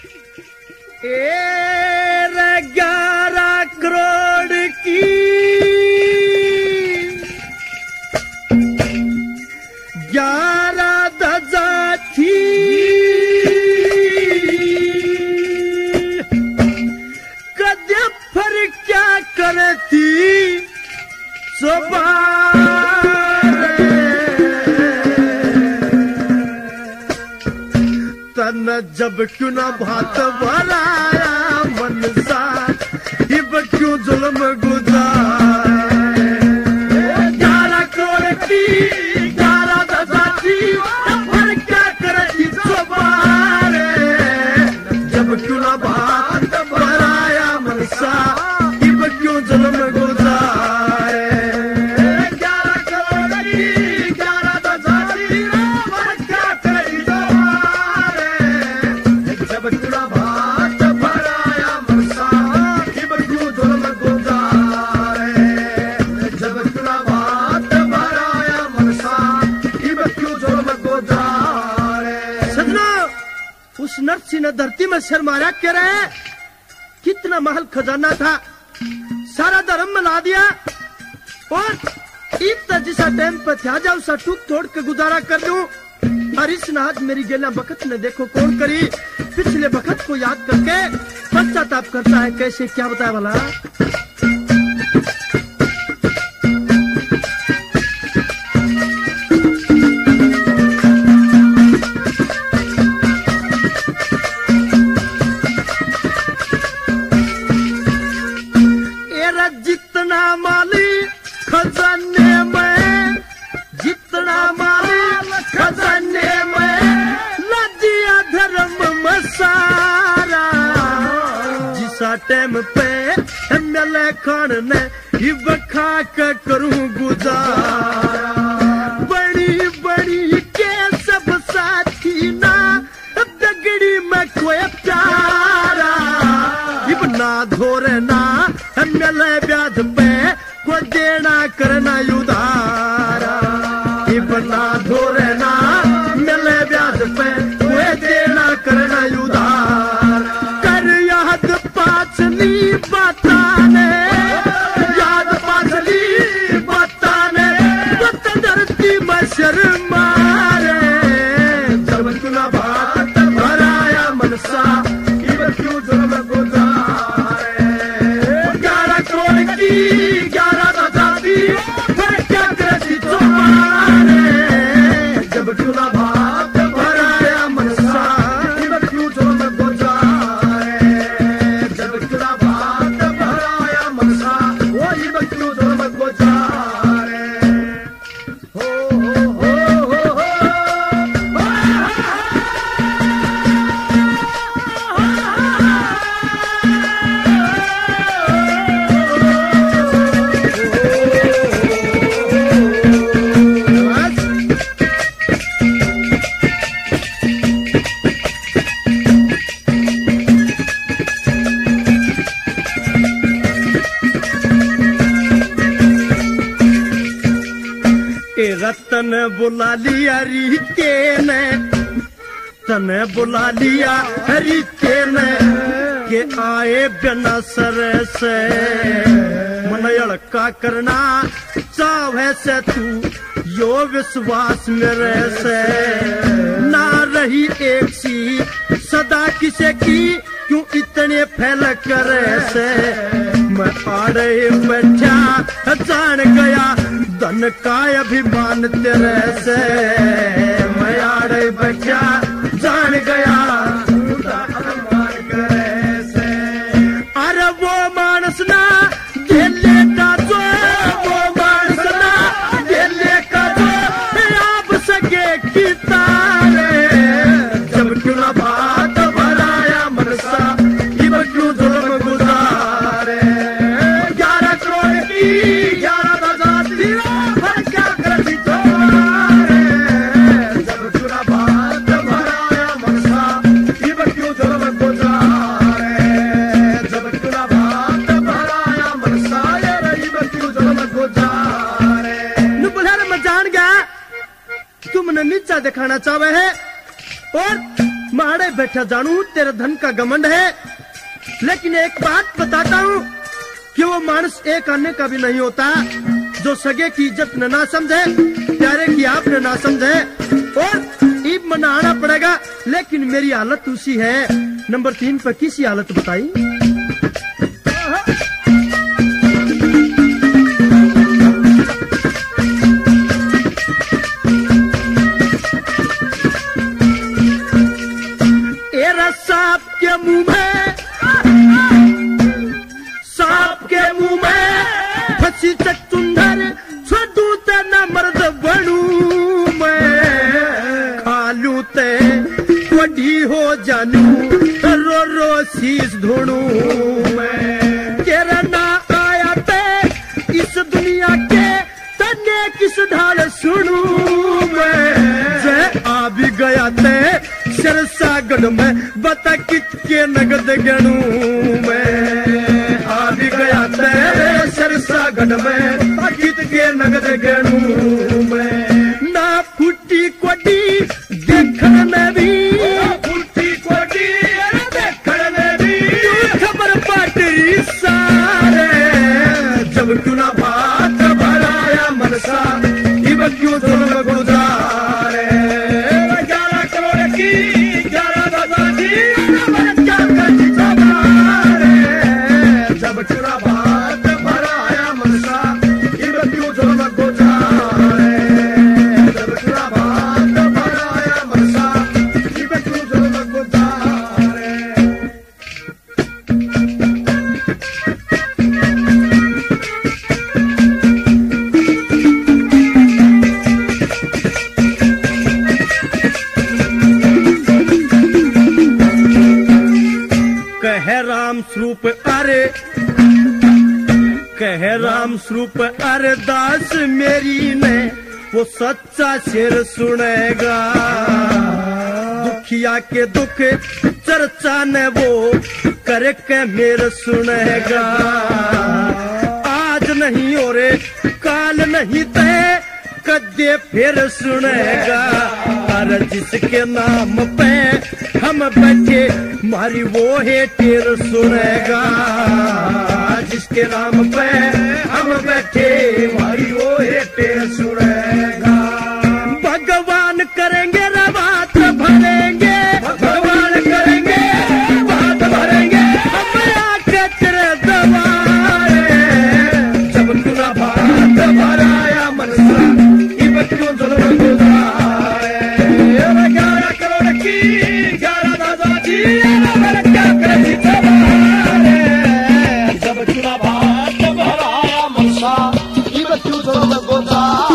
11 करोड़ की 11 धजा थी, कदे फिर क्या करती तन जब क्यों न भात भराया मन सा, इब क्यों जुल्म गुजारे। 11 करोड़ की 11 धजा थी, फिर क्या करती सवारे। जब क्यों न भात भराया मन सा, इब क्यों जुल्म गुजारे। 11 करोड़ की 11 धजा थी, फिर क्या करती सवारे। जब क्यों न भात भराया मन सा, इब क्यों जुल्म गुजारे। जब क्यों न भात भराया मन सा, इब क्यों जुल्म गुजारे। सजना, उस नरसिंह ने धरती में सिर मारा कह रहे, कितना महल खजाना था, सारा धर्म मिला दिया और इतना जिसा टाइम पर था जा उसा टूक तोड़ के गुजारा कर लूं। और इस नाज मेरी गेला बखत ने देखो कौन करी, पिछले बखत को याद करके पश्चाताप करता है। कैसे क्या बताया भला। जितना माली खजाने में, जितना माली खजाने में, लजिया धर्म मसारा। जिसा टाइम पे मिले खान ने इब खा के करूं गुजारा। बड़ी बड़ी के सब साथी ना, दगड़ी में कोई प्यारा। इब ना धोरे ना मिले ब्याज पे को देना करना उधारा। इब ना धोरे ना मिले ब्याज पे को देना करना उधार। कर याद पाछली बताने, याद पाछली बताने, बत धरती में शर्मारे। जब क्यों न भात भराया मन सा, इब क्यों जुल्म गुजारे। 11 करोड़ की 11 धजा थी, फिर क्या करती तुम्हारे। जब क्यों न भात भराया मन सा, इब क्यों जुल्म गुजारे। जब क्यों न भात भराया मन सा, वो इब क्यों जुल्म गुजारे। हो हो हो हो हो रतन बुला लिया रीते ने, तने बुला लिया रीते ने, के आए बिना सर से। मन अड़का करना चाहे से तू यो विश्वास मेरे से। ना रही एक सी सदा किसे की, क्यों इतने फैल करे से। मैं आड़े बैठा जान गया धन का अभिमान तेरे से। मैं आड़े बैठा जान गया अभिमान करे से। अरे वो मानस ना झेले का जो, वो मानस ना झेले का जो, आप सके की तारे। जब क्यों न भात भराया मन सा, इब क्यों जुल्म गुजारे। 11 करोड़ की 11 धजा थी, फिर क्या करती तुम्हारे। जब क्यों न भात भराया मन सा, इब क्यों जुल्म गुजारे। जब क्यों न भात भराया मन सा, इब क्यों जुल्म गुजारे। नु बुढ़ाने में जान गया तुमने नीचा दिखाना चाहे है और माड़े बैठा जानू तेरे धन का घमंड है, लेकिन एक बात बताता हूँ कि वो मानस एक आने का भी नहीं होता जो सगे की इज्जत न ना समझे, प्यारे की आप न ना समझे। और ईब मनाना पड़ेगा, लेकिन मेरी हालत उसी है। नंबर 3 पर किसी हालत बताई। एरा सांप के मुंह में, सांप के मुंह में फंसी चुंदर, छोड़ू ते न मर्द बनू मैं, खालू ते वडी हो जानू, रो रो शीश ढूंढू मैं। तेरा ना आया ते इस दुनिया के तने किस ढाल सुनू मैं, जय आ भी गया ते सिरसागढ़ में बता कितके नगद गणू मैं, आ भी गया ते सिरसागढ़ में कितके नगद गणू मैं। ना फूटी कोटी देखण में भी, फूटी कोटी देखण में भी खबर पाटरी सारे, जब चुना भात भराया मनसा इब क्यों जुल्म गुजारे। 11 करोड़ की 11 दादाजी क्या करती चमारे, जब चुना भात भराया मनसा इब क्यों जुल्म गुजारे, जब चुना भात भराया मनसा इब क्यों जुल्म गुजारे। कह राम स्वरूप अरे, कह राम स्वरूप अरे दास मेरी ने वो सच्चा शेर सुनेगा, दुखिया के दुख चर्चा ने वो करके मेरे सुनेगा। आज नहीं हो रे काल नहीं ते कदे फिर सुनेगा, अरे जिसके नाम पे हम बैठे मारी वो है टेर सुनेगा, जिसके नाम पे हम बैठे मारी वो है टेर सुनेगा। भगवान करेंगे रवात भरेंगे, भगवान करेंगे बात भरेंगे, अपना कचरे दबाए, जब तुना भात भराया मनसा इब क्यों जुल्म गुजारे। 11 करोड़ की 11 दादाजी क्या करती चमारे, जब चुना भात भराया मनसा इब क्यों जुल्म गुजारे।